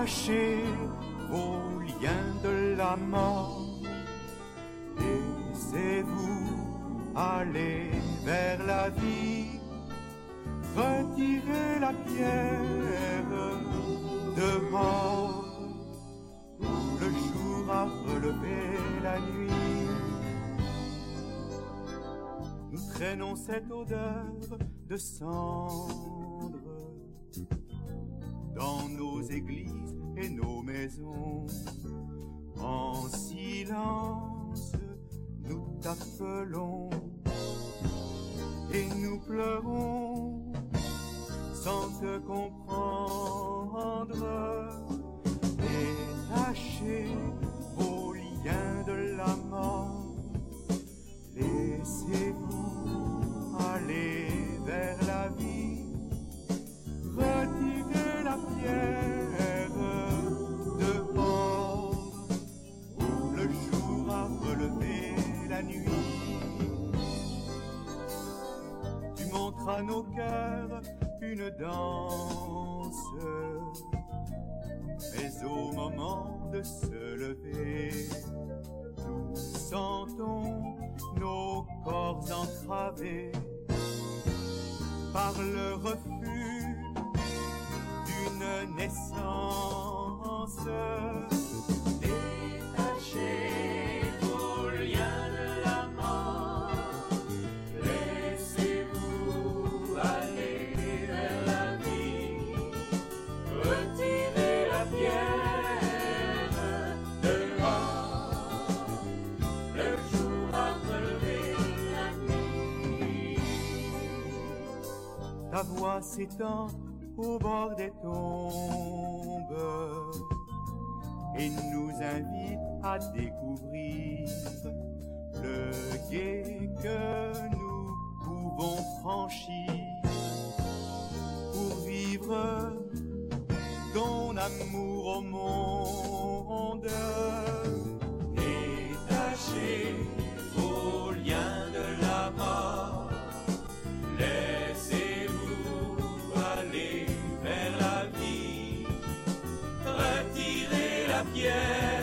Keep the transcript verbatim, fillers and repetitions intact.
Détachez vos liens de la mort, laissez-vous aller vers la vie, retirez la pierre dehors, où le jour a relevé la nuit. Nous traînons cette odeur de cendre dans nos églises et nos maisons. En silence, nous t'appelons et nous pleurons sans te comprendre. Détachez vos liens de la mort, laissez-vous aller vers la vie, retirez la pierre dehors, où le jour a relevé la nuit. Tu montres à nos cœurs une danse, mais au moment de se lever, nous sentons nos corps entravés par le refus d'une naissance. Détachez vos liens de la mort, laissez-vous aller vers la vie, retirez la pierre dehors, le jour a relevé la nuit. Ta voix s'étend au bord des tombes et nous invite à découvrir le gué que nous pouvons franchir pour vivre ton amour au monde. Détachez vos liens de la mort, laissez-vous aller vers la vie, retirez la pierre